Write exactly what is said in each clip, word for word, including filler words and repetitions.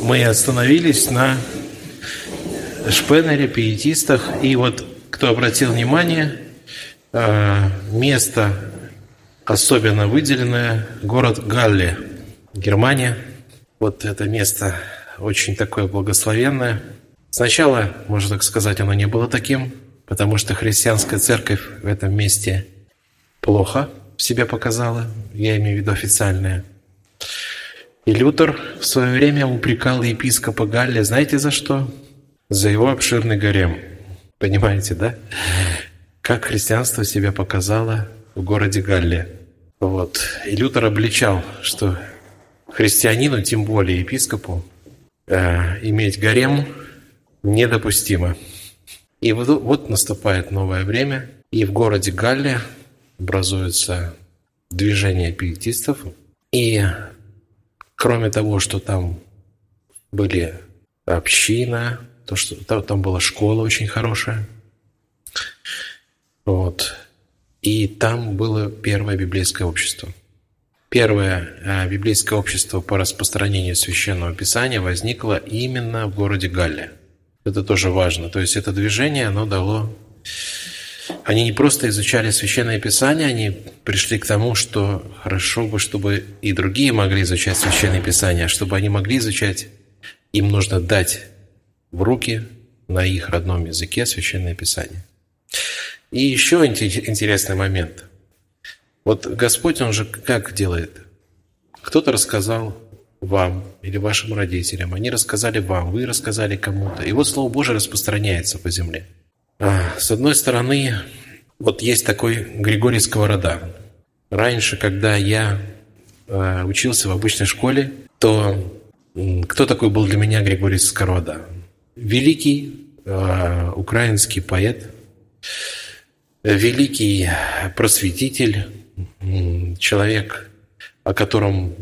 мы остановились на Шпенере, пиетистах. И вот, кто обратил внимание, место особенно выделенное — город Галле, Германия. Вот это место очень такое благословенное. Сначала, можно так сказать, оно не было таким, потому что христианская церковь в этом месте плохо себя показала, я имею в виду официальная. И Лютер в свое время упрекал епископа Галле, знаете за что? За его обширный гарем. Понимаете, да? Как христианство себя показало в городе Галле. Вот. И Лютер обличал, что христианину, тем более епископу, э, иметь гарем недопустимо. И вот, вот наступает новое время, и в городе Галле образуется движение пиетистов. И кроме того, что там были община, то, что там, там была школа очень хорошая, вот, и там было первое библейское общество. Первое а, библейское общество по распространению Священного Писания возникло именно в городе Галле. Это тоже важно. То есть это движение, оно дало... Они не просто изучали Священное Писание, они пришли к тому, что хорошо бы, чтобы и другие могли изучать Священное Писание, а чтобы они могли изучать, им нужно дать в руки на их родном языке Священное Писание. И еще интересный момент. Вот Господь, Он же как делает? Кто-то рассказал вам или вашим родителям, они рассказали вам, вы рассказали кому-то. И вот Слово Божие распространяется по земле. С одной стороны, вот есть такой Григорий Сковорода. Раньше, когда я учился в обычной школе, то кто такой был для меня Григорий Сковорода? Великий украинский поэт, великий просветитель, человек, о котором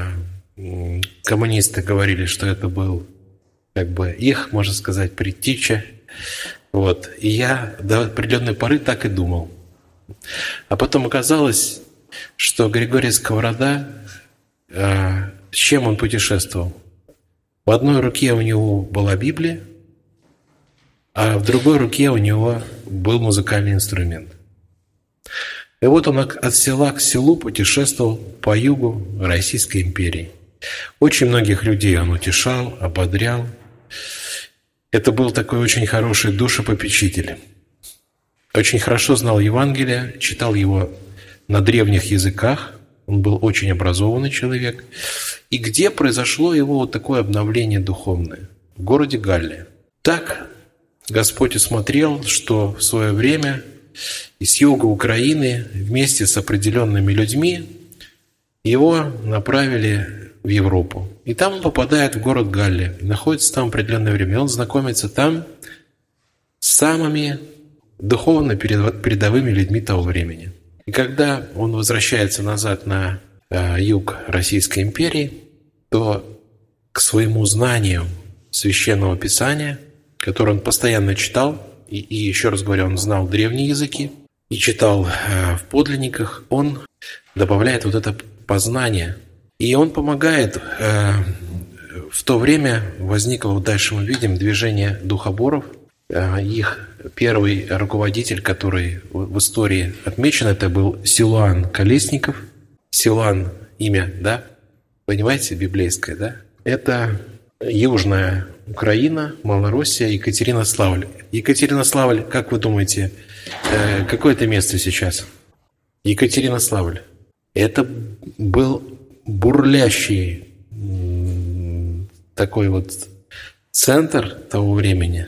коммунисты говорили, что это был как бы их, можно сказать, предтеча. Вот. И я до определенной поры так и думал. А потом оказалось, что Григорий Сковорода, э, с чем он путешествовал? В одной руке у него была Библия, а в другой руке у него был музыкальный инструмент. И вот он от села к селу путешествовал по югу Российской империи. Очень многих людей он утешал, ободрял. Это был такой очень хороший душепопечитель. Очень хорошо знал Евангелие, читал его на древних языках. Он был очень образованный человек. И где произошло его вот такое обновление духовное? В городе Галле. Так Господь усмотрел, что в свое время из юга Украины вместе с определенными людьми его направили в Европу. И там он попадает в город Галле, находится там определенное время. И он знакомится там с самыми духовно передовыми людьми того времени. И когда он возвращается назад на э, юг Российской империи, то к своему знанию Священного Писания, которое он постоянно читал, и, и еще раз говорю, он знал древние языки и читал э, в подлинниках, он добавляет вот это познание. И он помогает. Э, в то время возникло, вот дальше мы видим, движение духоборов. Э, их первый руководитель, который в истории отмечен, это был Силуан Колесников. Силуан – имя, да? Понимаете, библейское, да? Это Южная Украина, Малороссия, Екатеринославль. Екатеринославль, как вы думаете, э, какое это место сейчас? Екатеринославль. Это был бурлящий такой вот центр того времени.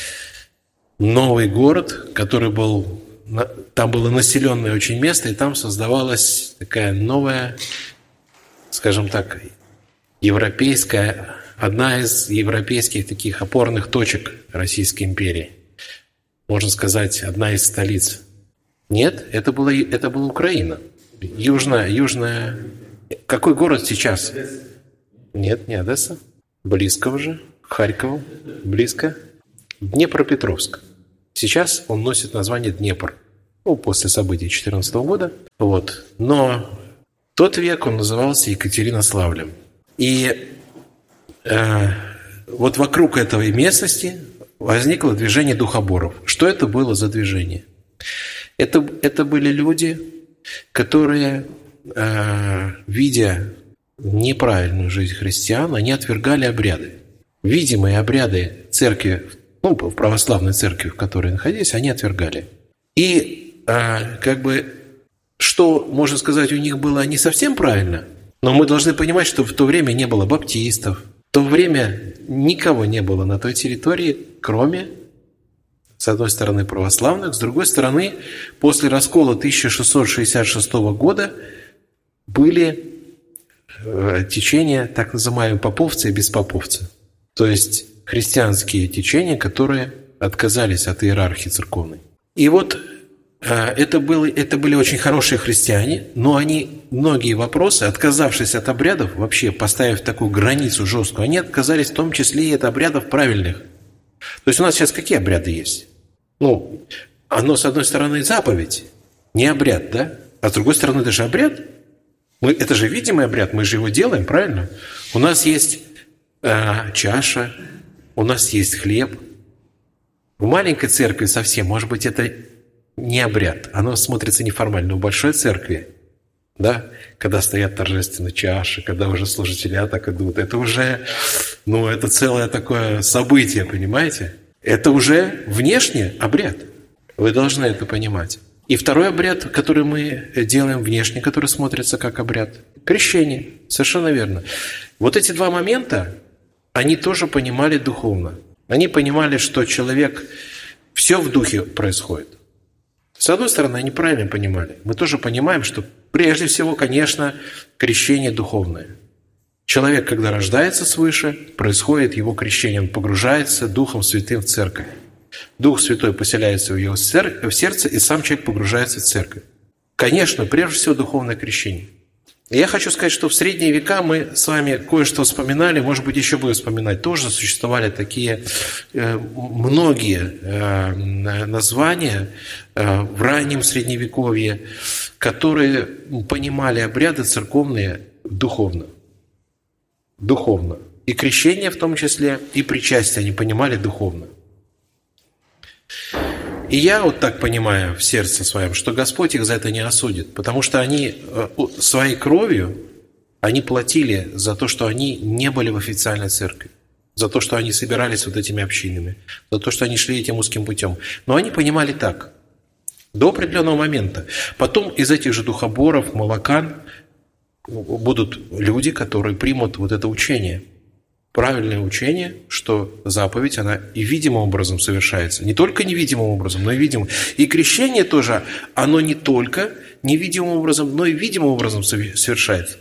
Новый город, который был... Там было населенное очень место, и там создавалась такая новая, скажем так, европейская, одна из европейских таких опорных точек Российской империи. Можно сказать, одна из столиц. Нет, это была, это была Украина. Южная, южная... Какой город сейчас? Нет, не Одесса. Близко уже. Харьков. Близко. Днепропетровск. Сейчас он носит название Днепр. Ну, после событий две тысячи четырнадцатого года. Вот. Но тот век он назывался Екатеринославлем. И э, вот вокруг этой местности возникло движение духоборов. Что это было за движение? Это, это были люди, которые, э, видя неправильную жизнь христиан, они отвергали обряды. Видимые обряды церкви, ну, в православной церкви, в которой находились, они отвергали. И э, как бы, что, можно сказать, у них было не совсем правильно, но мы должны понимать, что в то время не было баптистов, в то время никого не было на той территории, кроме, с одной стороны, православных, с другой стороны, после раскола тысяча шестьсот шестьдесят шестого года были э, течения, так называемые поповцы и беспоповцы. То есть христианские течения, которые отказались от иерархии церковной. И вот э, это, было, это были очень хорошие христиане, но они многие вопросы, отказавшись от обрядов, вообще поставив такую границу жесткую, они отказались в том числе и от обрядов правильных. То есть у нас сейчас какие обряды есть? Ну, оно, с одной стороны, заповедь, не обряд, да? А с другой стороны, это же обряд. Мы, это же видимый обряд, мы же его делаем, правильно? У нас есть э, чаша, у нас есть хлеб. В маленькой церкви совсем, может быть, это не обряд. Оно смотрится неформально. В большой церкви, да, когда стоят торжественные чаши, когда уже служители так идут, это уже, ну, это целое такое событие, понимаете? Это уже внешне обряд. Вы должны это понимать. И второй обряд, который мы делаем внешне, который смотрится как обряд – крещение. Совершенно верно. Вот эти два момента, они тоже понимали духовно. Они понимали, что человек, все в духе происходит. С одной стороны, они правильно понимали. Мы тоже понимаем, что прежде всего, конечно, крещение духовное. Человек, когда рождается свыше, происходит его крещение, он погружается Духом Святым в церковь. Дух Святой поселяется в его сердце, и сам человек погружается в церковь. Конечно, прежде всего, духовное крещение. И я хочу сказать, что в средние века мы с вами кое-что вспоминали, может быть, еще будем вспоминать. Тоже существовали такие э, многие э, названия э, в раннем Средневековье, которые понимали обряды церковные духовно. Духовно. И крещение в том числе, и причастие они понимали духовно. И я вот так понимаю в сердце своем, что Господь их за это не осудит, потому что они своей кровью, они платили за то, что они не были в официальной церкви, за то, что они собирались вот этими общинами, за то, что они шли этим узким путем. Но они понимали так, до определенного момента. Потом из этих же духоборов, молокан, будут люди, которые примут вот это учение. Правильное учение, что заповедь, она и видимым образом совершается. Не только невидимым образом, но и видимым. И крещение тоже, оно не только невидимым образом, но и видимым образом совершается.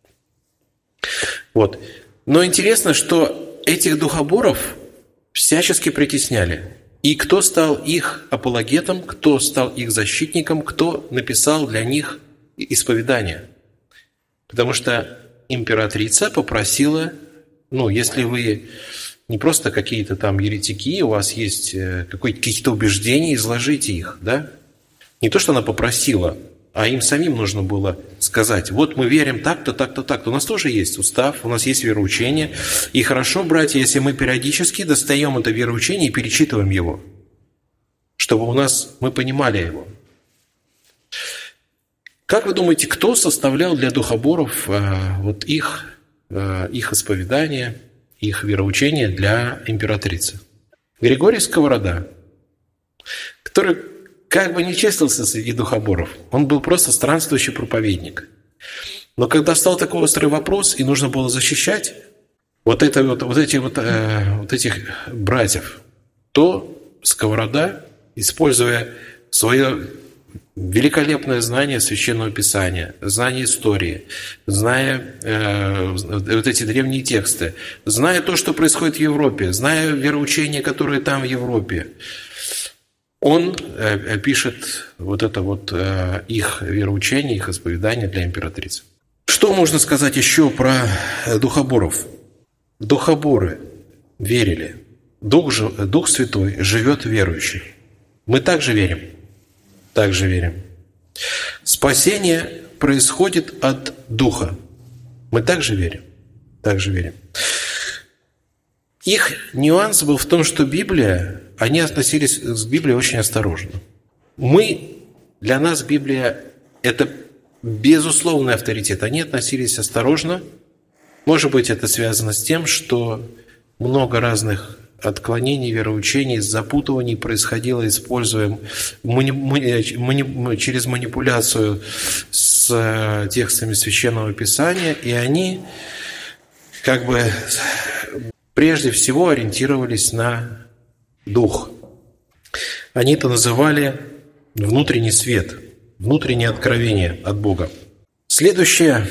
Вот. Но интересно, что этих духоборов всячески притесняли. И кто стал их апологетом, кто стал их защитником, кто написал для них исповедание. Потому что императрица попросила, ну, если вы не просто какие-то там еретики, у вас есть какие-то убеждения, изложите их, да? Не то, что она попросила, а им самим нужно было сказать, вот мы верим так-то, так-то, так-то. У нас тоже есть устав, у нас есть вероучение. И хорошо, братья, если мы периодически достаем это вероучение и перечитываем его, чтобы у нас, мы понимали его. Как вы думаете, кто составлял для духоборов э, вот их, э, их исповедание, их вероучение для императрицы? Григорий Сковорода, который как бы не числился среди духоборов, он был просто странствующий проповедник. Но когда стал такой острый вопрос, и нужно было защищать вот, это, вот, вот, эти, вот, э, вот этих братьев, то Сковорода, используя свое великолепное знание Священного Писания, знание истории, зная э, вот эти древние тексты, зная то, что происходит в Европе, зная вероучения, которые там в Европе, он э, пишет вот это вот э, их вероучение, их исповедание для императрицы. Что можно сказать еще про духоборов? Духоборы верили. Дух, Дух Святой живет в верующих. Мы также верим. Также верим. Спасение происходит от Духа. Мы также верим. Также верим. Их нюанс был в том, что Библия, они относились к Библии очень осторожно. Мы, для нас Библия – это безусловный авторитет. Они относились осторожно. Может быть, это связано с тем, что много разных отклонений, вероучений, запутываний происходило, используем мани- мани- мани- через манипуляцию с текстами Священного Писания, и они как бы прежде всего ориентировались на дух. Они это называли внутренний свет, внутреннее откровение от Бога. Следующее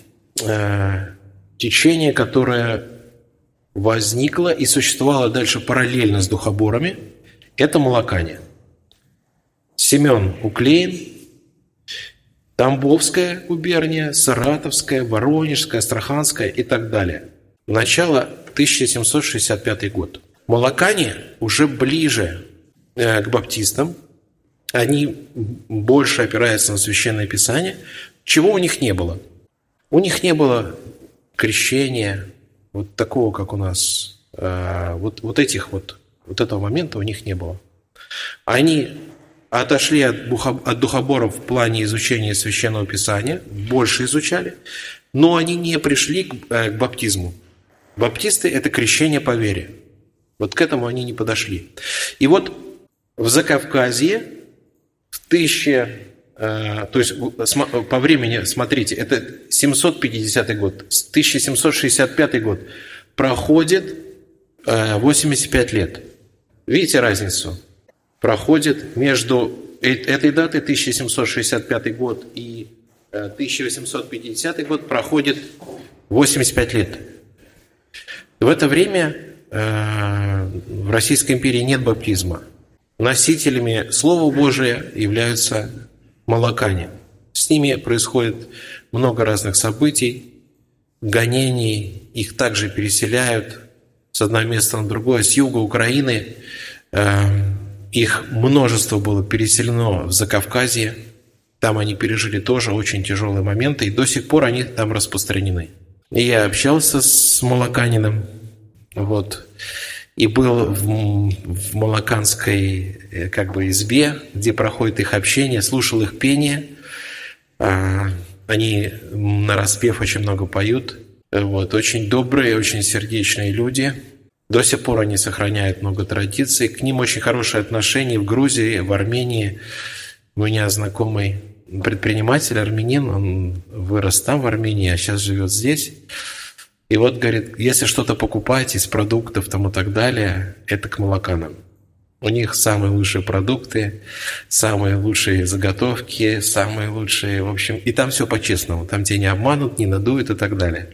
э, течение, которое возникло и существовало дальше параллельно с духоборами, это молокане. Семен Уклеин, Тамбовская губерния, Саратовская, Воронежская, Астраханская и так далее. Начало тысяча семьсот шестьдесят пятый год. Молокане уже ближе э, к баптистам. Они больше опираются на Священное Писание. Чего у них не было? У них не было крещения, вот такого, как у нас. Э, вот, вот этих вот, вот этого момента у них не было. Они отошли от, от духоборов в плане изучения Священного Писания, больше изучали, но они не пришли к, э, к баптизму. Баптисты – это крещение по вере. Вот к этому они не подошли. И вот в Закавказье в тысяче, э, то есть по времени, смотрите, это семьсот пятидесятый год, тысяча семьсот шестьдесят пятый год, проходит э, восемьдесят пять лет. Видите разницу? Проходит между этой датой, тысяча семьсот шестьдесят пятый год, и э, тысяча восемьсот пятидесятый год, проходит восемьдесят пять лет. В это время э, в Российской империи нет баптизма. Носителями Слова Божия являются молокане. С ними происходит много разных событий, гонений, их также переселяют с одного места на другое. С юга Украины э, их множество было переселено в Закавказье. Там они пережили тоже очень тяжелые моменты, и до сих пор они там распространены. И я общался с молоканином, вот, и был в, в молоканской как бы избе, где проходит их общение, слушал их пение. Они нараспев очень много поют. Вот, очень добрые, очень сердечные люди. До сих пор они сохраняют много традиций. К ним очень хорошие отношения в Грузии, в Армении. У меня знакомый предприниматель, армянин, он вырос там, в Армении, а сейчас живет здесь. И вот, говорит, если что-то покупать из продуктов там и так далее, это к молоканам. У них самые лучшие продукты, самые лучшие заготовки, самые лучшие, в общем, и там все по-честному. Там тебя не обманут, не надуют и так далее.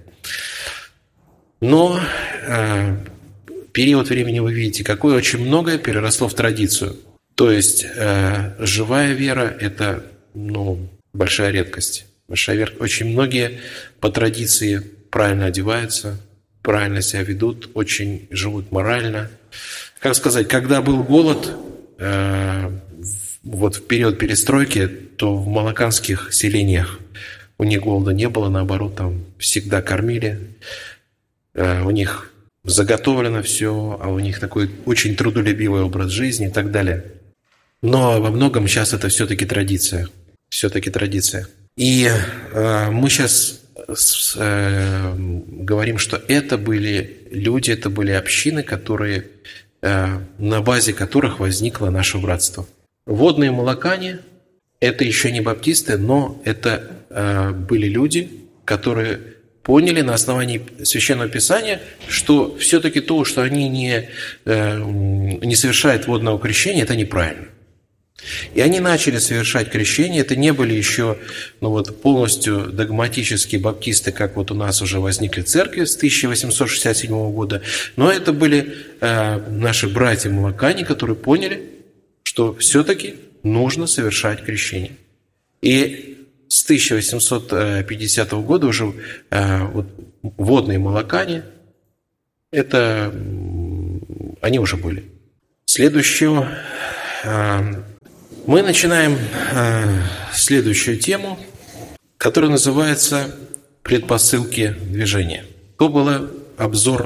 Но э, период времени, вы видите, какое очень многое переросло в традицию. То есть э, живая вера – это ну, большая редкость. Большая вера. Очень многие по традиции правильно одеваются, правильно себя ведут, очень живут морально. Как сказать, когда был голод, э, вот в период перестройки, то в молоканских селениях у них голода не было, наоборот, там всегда кормили. Э, у них заготовлено все, а у них такой очень трудолюбивый образ жизни и так далее. Но во многом сейчас это все-таки традиция. Все-таки традиция. И э, мы сейчас с, э, говорим, что это были люди, это были общины, которые, э, на базе которых возникло наше братство. Водные молокане – это еще не баптисты, но это э, были люди, которые поняли на основании Священного Писания, что все-таки то, что они не, э, не совершают водного крещения, это неправильно. И они начали совершать крещение. Это не были еще ну вот, полностью догматические баптисты, как вот у нас уже возникли церкви с тысяча восемьсот шестьдесят седьмого года. Но это были э, наши братья-молокане, которые поняли, что все-таки нужно совершать крещение. И с тысяча восемьсот пятидесятого года уже э, вот, водные молокане, это они уже были. Следующего... Э, Мы начинаем э, следующую тему, которая называется «Предпосылки движения». То был обзор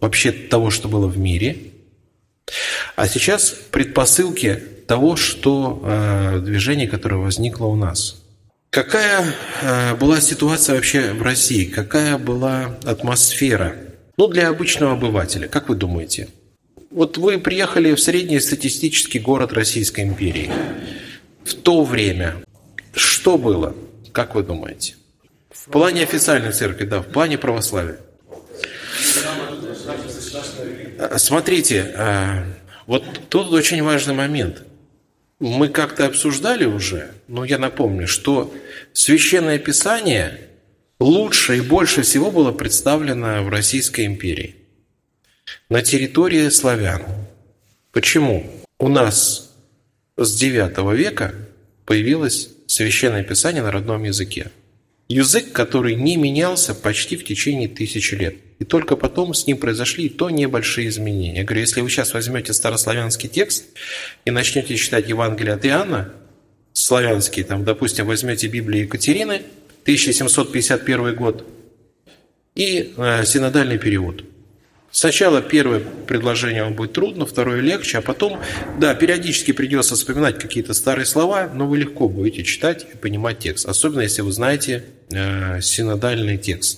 вообще того, что было в мире, а сейчас предпосылки того, что э, движение, которое возникло у нас. Какая э, была ситуация вообще в России? Какая была атмосфера? Ну, для обычного обывателя, как вы думаете? Вот вы приехали в среднестатистический город Российской империи. В то время что было? Как вы думаете? В плане официальной церкви, да, в плане православия. Смотрите, вот тут очень важный момент. Мы как-то обсуждали уже, но я напомню, что Священное Писание лучше и больше всего было представлено в Российской империи, на территории славян. Почему? У нас с девятого века появилось Священное Писание на родном языке. Язык, который не менялся почти в течение тысячи лет. И только потом с ним произошли то небольшие изменения. Я говорю, если вы сейчас возьмете старославянский текст и начнете читать Евангелие от Иоанна, славянский, там, допустим, возьмете Библию Екатерины, тысяча семьсот пятьдесят первый год, и э, синодальный перевод. Сначала первое предложение вам будет трудно, второе легче, а потом, да, периодически придется вспоминать какие-то старые слова, но вы легко будете читать и понимать текст, особенно если вы знаете э, синодальный текст.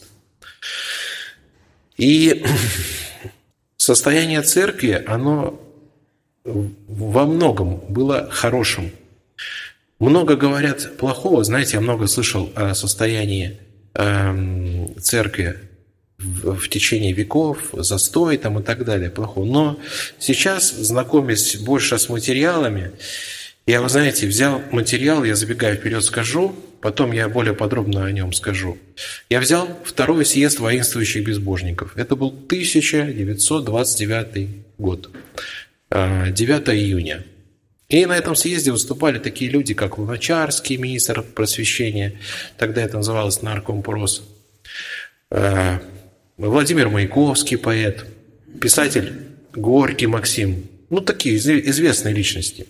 И состояние церкви, оно во многом было хорошим. Много говорят плохого, знаете, я много слышал о состоянии э, церкви в, в течение веков, застой там и так далее, плохого. Но сейчас, знакомясь больше с материалами, я, вы знаете, взял материал, я забегаю вперед скажу, потом я более подробно о нем скажу. Я взял второй съезд воинствующих безбожников. Это был тысяча девятьсот двадцать девятый год, девятого июня. И на этом съезде выступали такие люди, как Луначарский, министр просвещения, тогда это называлось наркомпрос, Владимир Маяковский, поэт, писатель Горький Максим, ну такие известные личности.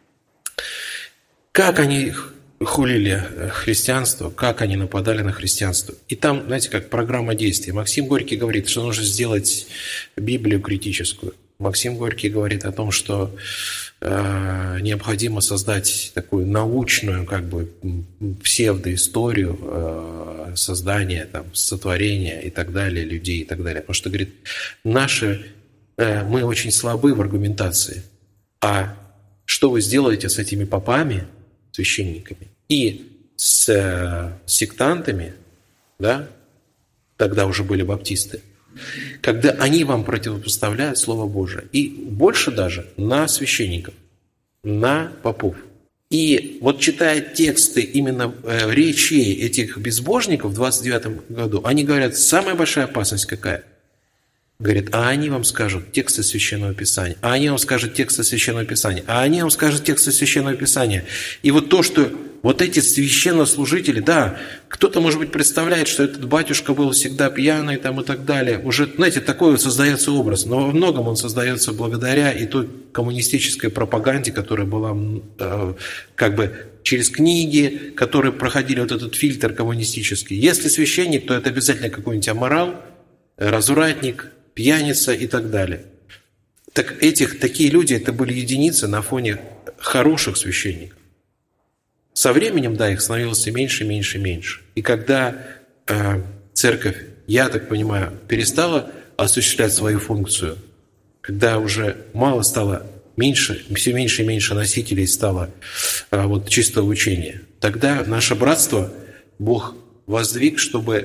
Как они хулили христианство, как они нападали на христианство. И там, знаете, как программа действий. Максим Горький говорит, что нужно сделать Библию критическую. Максим Горький говорит о том, что э, необходимо создать такую научную, как бы, псевдоисторию э, создания, там, сотворения и так далее, людей и так далее. Потому что, говорит, наши, э, мы очень слабы в аргументации. А что вы сделаете с этими попами, священниками и с э, сектантами, да, тогда уже были баптисты, когда они вам противопоставляют Слово Божие. И больше даже на священников, на попов. И вот читая тексты именно э, речей этих безбожников в двадцать девятом году, они говорят, самая большая опасность какая? Говорят, а они вам скажут тексты Священного Писания, а они вам скажут тексты Священного Писания, а они вам скажут тексты Священного Писания. И вот то, что вот эти священнослужители, да, кто-то, может быть, представляет, что этот батюшка был всегда пьяный там, и так далее. Уже, знаете, такой вот создается образ, но во многом он создается благодаря и той коммунистической пропаганде, которая была э, как бы через книги, которые проходили вот этот фильтр коммунистический. Если священник, то это обязательно какой-нибудь аморал, развратник, пьяница и так далее. Так этих, такие люди, это были единицы на фоне хороших священников. Со временем, да, их становилось все меньше, меньше, меньше. И когда э, церковь, я так понимаю, перестала осуществлять свою функцию, когда уже мало стало, меньше, все меньше и меньше носителей стало э, вот, чистого учения, тогда наше братство Бог воздвиг, чтобы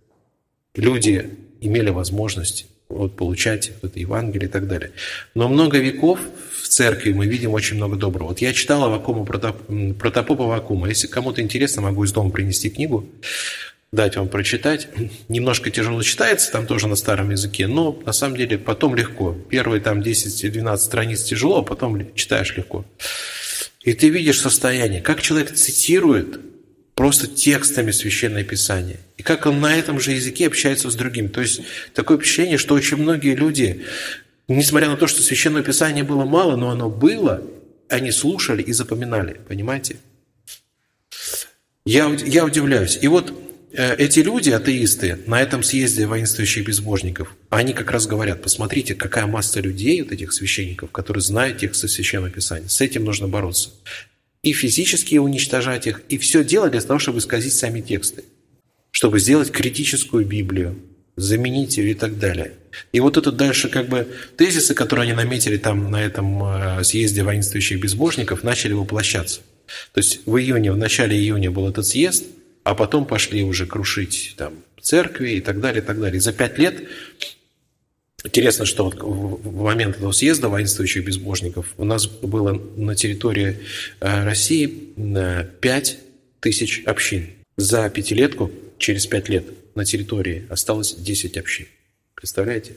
люди имели возможность вот, получать это Евангелие и так далее. Но много веков в церкви мы видим очень много доброго. Вот я читал Аввакума, протопопа Аввакума. Если кому-то интересно, могу из дома принести книгу, дать вам прочитать. Немножко тяжело читается, там тоже на старом языке, но на самом деле потом легко. Первые там десять-двенадцать страниц тяжело, а потом читаешь легко. И ты видишь состояние, как человек цитирует просто текстами Священное Писание. И как он на этом же языке общается с другими. То есть такое впечатление, что очень многие люди, несмотря на то, что Священного Писания было мало, но оно было, они слушали и запоминали. Понимаете? Я, я удивляюсь. И вот эти люди, атеисты, на этом съезде воинствующих безбожников, они как раз говорят: посмотрите, какая масса людей, вот этих священников, которые знают тексты Священного Писания. С этим нужно бороться. И физически уничтожать их, и все делать для того, чтобы исказить сами тексты, чтобы сделать критическую Библию, заменить ее и так далее. И вот это дальше как бы тезисы, которые они наметили там на этом съезде воинствующих безбожников, начали воплощаться. То есть в июне, в начале июня был этот съезд, а потом пошли уже крушить там церкви и так далее, и так далее. И за пять лет, интересно, что вот в момент этого съезда воинствующих безбожников у нас было на территории России пять тысяч общин. За пятилетку, через пять лет, на территории осталось десять общин. Представляете?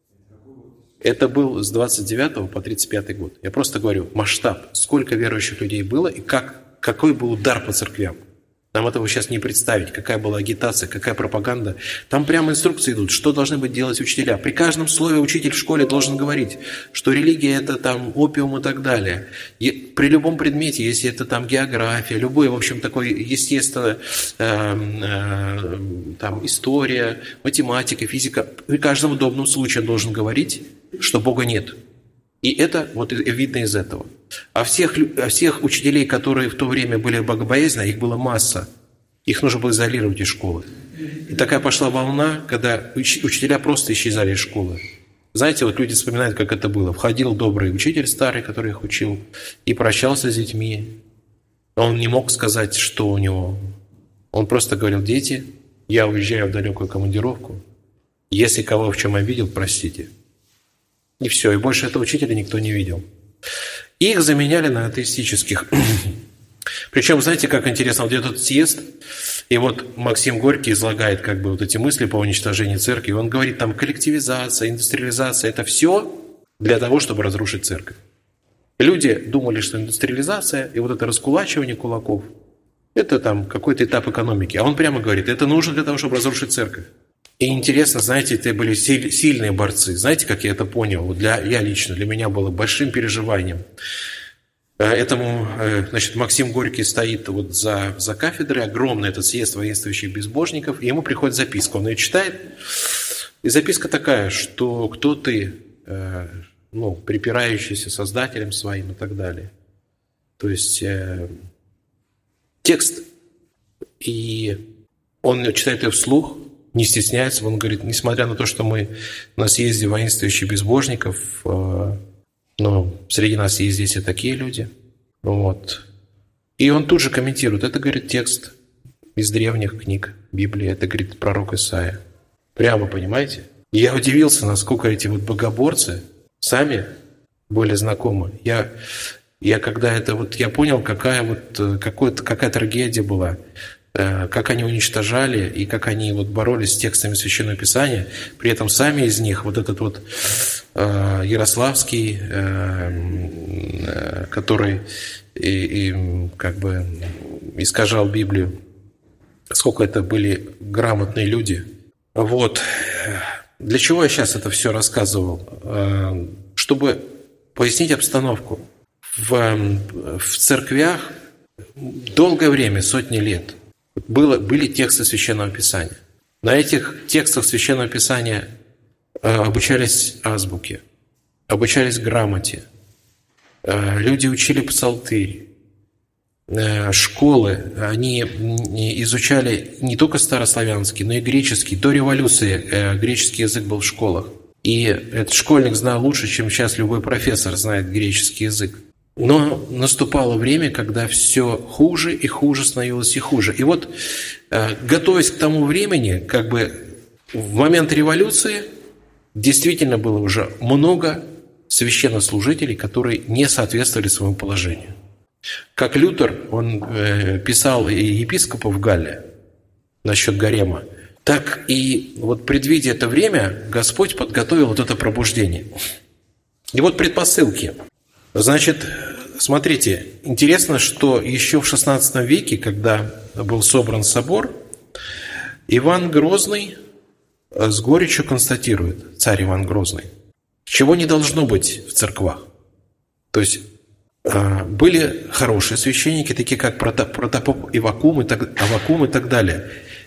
Это был с двадцать девятого по тридцать пятый год. Я просто говорю, масштаб, сколько верующих людей было и как, какой был удар по церквям. Нам этого сейчас не представить, какая была агитация, какая пропаганда. Там прямо инструкции идут, что должны быть делать учителя. При каждом слове учитель в школе должен говорить, что религия – это там опиум и так далее. И при любом предмете, если это там география, любой, в общем, такой, естественно, э, э, там, история, математика, физика, при каждом удобном случае он должен говорить, что Бога нет. И это вот видно из этого. А всех, а всех учителей, которые в то время были богобоязненны, их была масса. Их нужно было изолировать из школы. И такая пошла волна, когда учителя просто исчезали из школы. Знаете, вот люди вспоминают, как это было. Входил добрый учитель старый, который их учил, и прощался с детьми. Он не мог сказать, что у него. Он просто говорил: дети, я уезжаю в далекую командировку. Если кого в чем обидел, простите. И все, и больше этого учителя никто не видел. Их заменяли на атеистических. Причем, знаете, как интересно, вот этот съезд, и вот Максим Горький излагает как бы вот эти мысли по уничтожению церкви. Он говорит, там коллективизация, индустриализация – это все для того, чтобы разрушить церковь. Люди думали, что индустриализация и вот это раскулачивание кулаков – это там какой-то этап экономики. А он прямо говорит, это нужно для того, чтобы разрушить церковь. И интересно, знаете, это были сильные борцы. Знаете, как я это понял? Для, я лично, для меня было большим переживанием. Этому, значит, Максим Горький стоит вот за, за кафедрой, огромный этот съезд воинствующих безбожников, и ему приходит записка. Он ее читает, и записка такая, что кто ты, ну, припирающийся создателем своим и так далее. То есть текст. И он читает ее вслух, не стесняется, он говорит, несмотря на то, что мы на съезде воинствующих безбожников, э, ну, среди нас есть здесь и такие люди. Вот. И он тут же комментирует, это, говорит, текст из древних книг Библии, это, говорит, пророк Исаия. Прямо, понимаете? И я удивился, насколько эти вот богоборцы сами были знакомы. Я, я когда это вот, я понял, какая вот, какая трагедия была, как они уничтожали и как они вот боролись с текстами Священного Писания, при этом сами из них, вот этот вот э, Ярославский, э, который и, и, как бы искажал Библию, сколько это были грамотные люди. Вот. Для чего я сейчас это все рассказывал? Э, чтобы пояснить обстановку. В, в церквях долгое время, сотни лет, Было, были тексты Священного Писания. На этих текстах Священного Писания э, обучались азбуке, обучались грамоте. Э, люди учили псалтырь. Э, школы, они изучали не только старославянский, но и греческий. До революции э, греческий язык был в школах. И этот школьник знал лучше, чем сейчас любой профессор знает греческий язык. Но наступало время, когда все хуже и хуже становилось и хуже. И вот, готовясь к тому времени, как бы в момент революции действительно было уже много священнослужителей, которые не соответствовали своему положению. Как Лютер, он писал епископу в Галле насчет гарема, так и вот предвидя это время, Господь подготовил вот это пробуждение. И вот предпосылки. Значит, смотрите, интересно, что еще в шестнадцатом веке, когда был собран собор, Иван Грозный с горечью констатирует, царь Иван Грозный, чего не должно быть в церквах. То есть были хорошие священники, такие как протопоп Аввакум и так, Аввакум и так далее.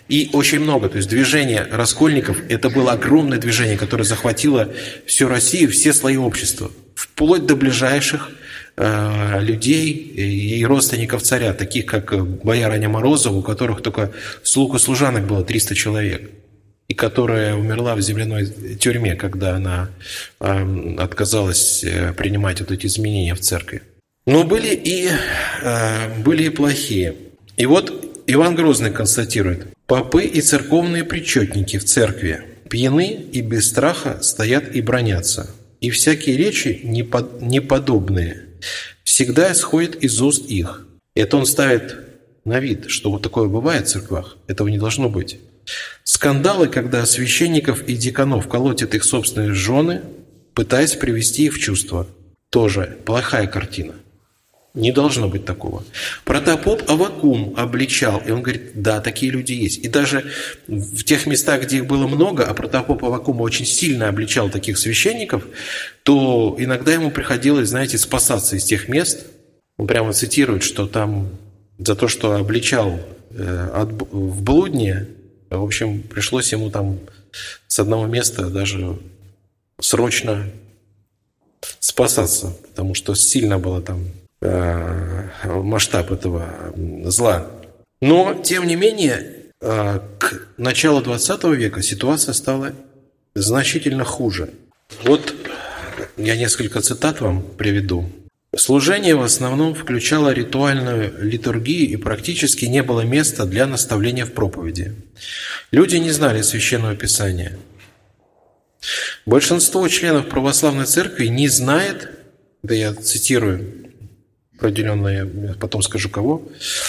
И очень много. То есть движение раскольников – это было огромное движение, которое захватило всю Россию, все слои общества, вплоть до ближайших э, людей и родственников царя, таких как боярыня Морозова, у которых только слуг и служанок было триста человек, и которая умерла в земляной тюрьме, когда она э, отказалась принимать вот эти изменения в церкви. Но были и, э, были и плохие. И вот Иван Грозный констатирует: «Попы и церковные причетники в церкви пьяны и без страха стоят и бранятся, и всякие речи неподобные всегда исходят из уст их». Это он ставит на вид, что вот такое бывает в церквах, этого не должно быть. Скандалы, когда священников и дьяконов колотят их собственные жены, пытаясь привести их в чувство. Тоже плохая картина. Не должно быть такого. Протопоп Аввакум обличал, и он говорит: да, такие люди есть. И даже в тех местах, где их было много, а протопоп Аввакум очень сильно обличал таких священников, то иногда ему приходилось, знаете, спасаться из тех мест. Он прямо цитирует, что там за то, что обличал э, в блудне, в общем, пришлось ему там с одного места даже срочно спасаться, потому что сильно было там масштаб этого зла. Но, тем не менее, к началу двадцатого века ситуация стала значительно хуже. Вот я несколько цитат вам приведу. «Служение в основном включало ритуальную литургию, и практически не было места для наставления в проповеди. Люди не знали Священного Писания. Большинство членов православной церкви не знает, да я цитирую, определенно, я потом скажу кого,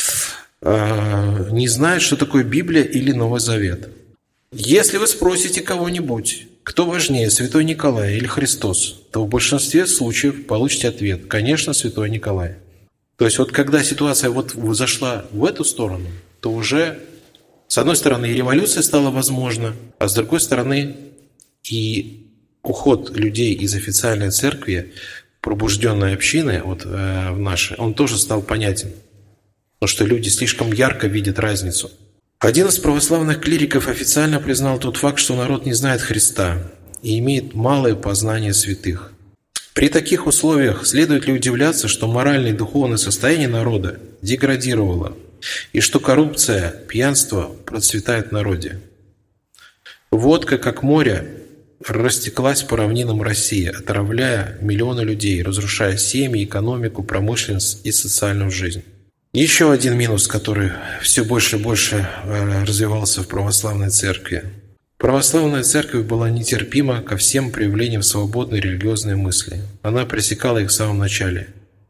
не знает, что такое Библия или Новый Завет. Если вы спросите кого-нибудь, кто важнее, Святой Николай или Христос, то в большинстве случаев получите ответ: конечно, Святой Николай. То есть вот когда ситуация вот зашла в эту сторону, то уже, с одной стороны, и революция стала возможна, а с другой стороны, и уход людей из официальной церкви, пробужденной общины, вот э, в нашей, он тоже стал понятен. Потому что люди слишком ярко видят разницу. Один из православных клириков официально признал тот факт, что народ не знает Христа и имеет малое познание святых. При таких условиях следует ли удивляться, что моральное и духовное состояние народа деградировало, и что коррупция, пьянство процветает в народе? Водка, как море, растеклась по равнинам России, отравляя миллионы людей, разрушая семьи, экономику, промышленность и социальную жизнь. Еще один минус, который все больше и больше развивался в православной церкви. Православная церковь была нетерпима ко всем проявлениям свободной религиозной мысли. Она пресекала их в самом начале.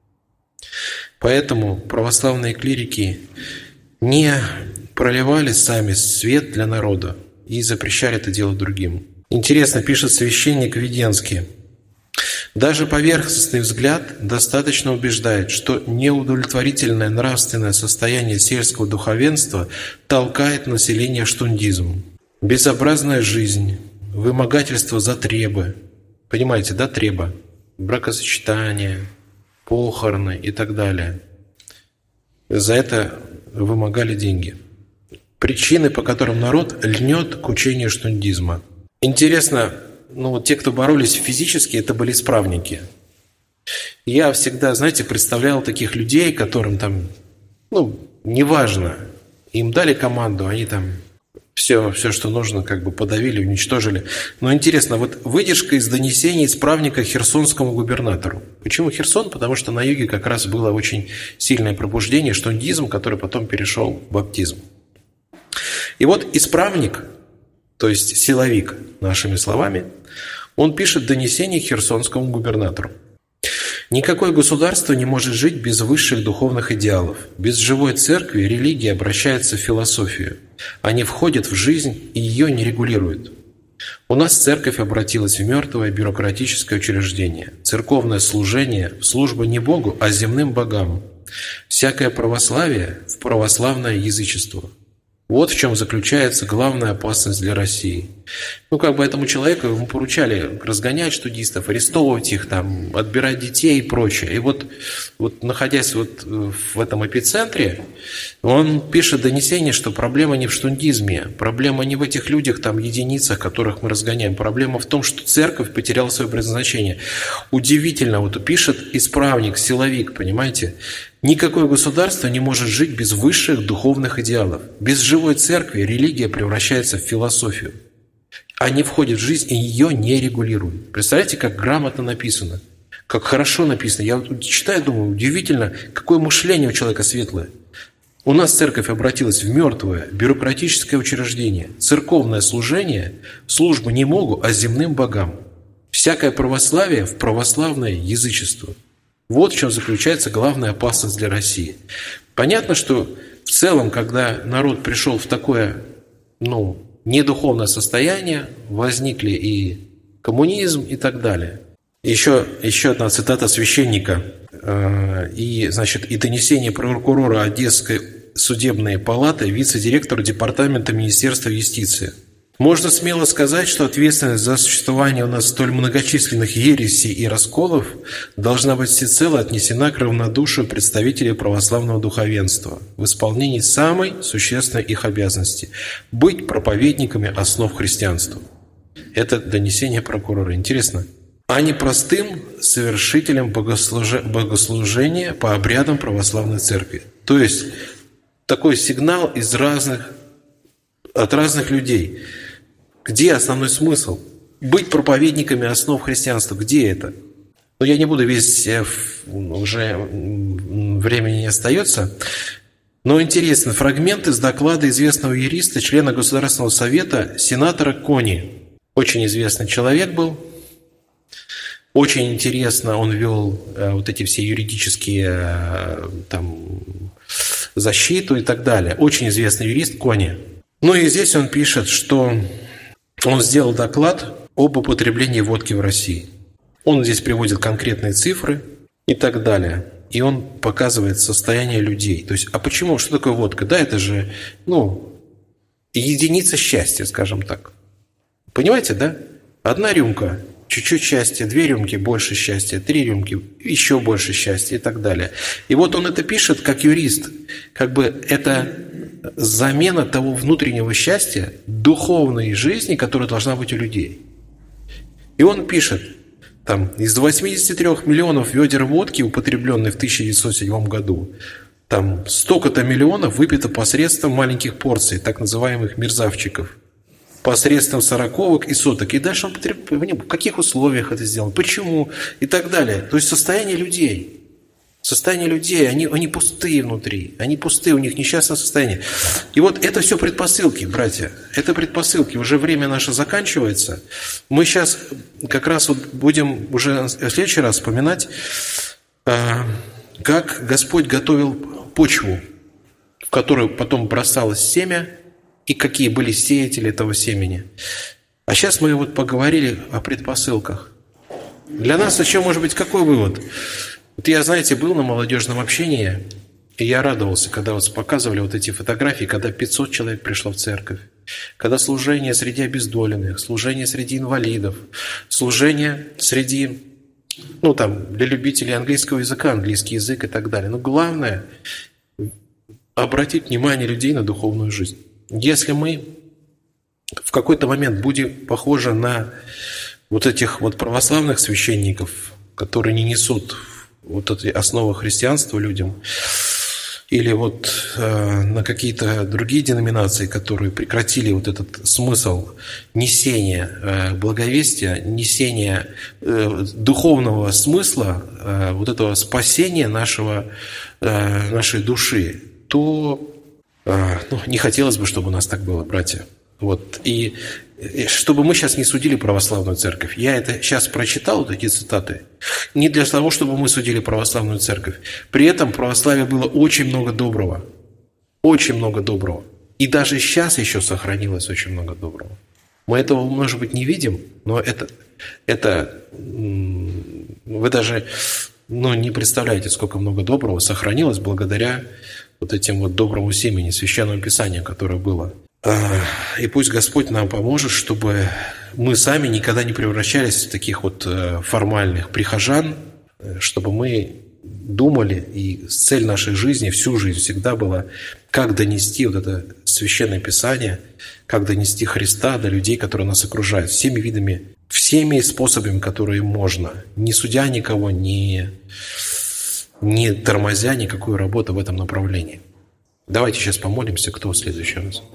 Поэтому православные клирики не проливали сами свет для народа и запрещали это делать другим. Интересно, пишет священник Веденский: даже поверхностный взгляд достаточно убеждает, что неудовлетворительное нравственное состояние сельского духовенства толкает население в штундизм. Безобразная жизнь, вымогательство за требы, понимаете, да, треба, бракосочетание, похороны и так далее. За это вымогали деньги. Причины, по которым народ льнет к учению штундизма. Интересно, ну вот те, кто боролись физически, это были исправники. Я всегда, знаете, представлял таких людей, которым там, ну, неважно, им дали команду, они там все, все, что нужно, как бы подавили, уничтожили. Но интересно, вот выдержка из донесений исправника херсонскому губернатору. Почему Херсон? Потому что на юге как раз было очень сильное пробуждение, штундизм, который потом перешел в баптизм. И вот исправник, то есть силовик, нашими словами, он пишет донесение херсонскому губернатору. Никакое государство не может жить без высших духовных идеалов. Без живой церкви религия обращается в философию. Они входят в жизнь и ее не регулируют. У нас церковь обратилась в мертвое бюрократическое учреждение. Церковное служение – служба не Богу, а земным богам. Всякое православие – в православное язычество. Вот в чем заключается главная опасность для России. Ну, как бы этому человеку ему поручали разгонять студистов, арестовывать их, там, отбирать детей и прочее. И вот, вот находясь вот в этом эпицентре, он пишет донесение, что проблема не в штундизме, проблема не в этих людях, там, единицах, которых мы разгоняем. Проблема в том, что церковь потеряла свое предназначение. Удивительно, вот пишет исправник, силовик, понимаете? Никакое государство не может жить без высших духовных идеалов. Без живой церкви религия превращается в философию. Они входят в жизнь и ее не регулируют. Представляете, как грамотно написано, как хорошо написано. Я вот читаю, думаю, удивительно, какое мышление у человека светлое. У нас церковь обратилась в мертвое бюрократическое учреждение. Церковное служение – служба не Богу, а земным богам. Всякое православие в православное язычество. Вот в чем заключается главная опасность для России. Понятно, что в целом, когда народ пришел в такое, ну, недуховное состояние, возникли и коммунизм и так далее. Еще, еще одна цитата священника э, и, значит, и донесение прокурора Одесской судебной палаты, вице-директора департамента Министерства юстиции. Можно смело сказать, что ответственность за существование у нас столь многочисленных ересей и расколов должна быть всецело отнесена к равнодушию представителей православного духовенства в исполнении самой существенной их обязанности – быть проповедниками основ христианства. Это донесение прокурора. Интересно. А не простым совершителем богослуж... богослужения по обрядам православной церкви. То есть такой сигнал из разных, от разных людей. Где основной смысл? Быть проповедниками основ христианства. Где это? Ну, я не буду весь, уже времени не остается. Но интересно, фрагмент из доклада известного юриста, члена Государственного совета, сенатора Кони. Очень известный человек был. Очень интересно он вел вот эти все юридические там, защиту и так далее. Очень известный юрист Кони. Ну и здесь он пишет, что он сделал доклад об употреблении водки в России. Он здесь приводит конкретные цифры и так далее. И он показывает состояние людей. То есть, а почему? Что такое водка? Да, это же, ну, единица счастья, скажем так. Понимаете, да? Одна рюмка, чуть-чуть счастья, две рюмки, больше счастья, три рюмки, еще больше счастья и так далее. И вот он это пишет как юрист. Как бы это замена того внутреннего счастья, духовной жизни, которая должна быть у людей. И он пишет, там, из восьмидесяти трёх миллионов ведер водки, употребленной в тысяча девятьсот седьмом году, там столько-то миллионов выпито посредством маленьких порций, так называемых мерзавчиков, посредством сороковок и соток. И дальше он потребляет, в каких условиях это сделано, почему и так далее. То есть состояние людей. Состояние людей, они, они пустые внутри, они пустые, у них несчастное состояние. И вот это все предпосылки, братья, это предпосылки. Уже время наше заканчивается. Мы сейчас как раз вот будем уже в следующий раз вспоминать, как Господь готовил почву, в которую потом бросалось семя, и какие были сеятели этого семени. А сейчас мы вот поговорили о предпосылках. Для нас еще может быть какой вывод? Вот я, знаете, был на молодежном общении, и я радовался, когда вот показывали вот эти фотографии, когда пятьсот человек пришло в церковь, когда служение среди обездоленных, служение среди инвалидов, служение среди, ну там, для любителей английского языка, английский язык и так далее. Но главное – обратить внимание людей на духовную жизнь. Если мы в какой-то момент будем похожи на вот этих вот православных священников, которые не несут вот эти основы христианства людям, или вот э, на какие-то другие деноминации, которые прекратили вот этот смысл несения э, благовестия, несения э, духовного смысла, э, вот этого спасения нашего, э, нашей души, то э, ну, не хотелось бы, чтобы у нас так было, братья. Вот. И чтобы мы сейчас не судили православную церковь. Я это сейчас прочитал, вот эти цитаты, не для того, чтобы мы судили православную церковь. При этом в православии было очень много доброго. Очень много доброго. И даже сейчас еще сохранилось очень много доброго. Мы этого, может быть, не видим, но это, это вы даже ну, не представляете, сколько много доброго сохранилось благодаря вот этим вот доброму семени, священному писанию, которое было. И пусть Господь нам поможет, чтобы мы сами никогда не превращались в таких вот формальных прихожан, чтобы мы думали, и цель нашей жизни, всю жизнь всегда была, как донести вот это священное писание, как донести Христа до людей, которые нас окружают, всеми видами, всеми способами, которые можно, не судя никого, не, не тормозя никакую работу в этом направлении. Давайте сейчас помолимся, кто в следующий раз.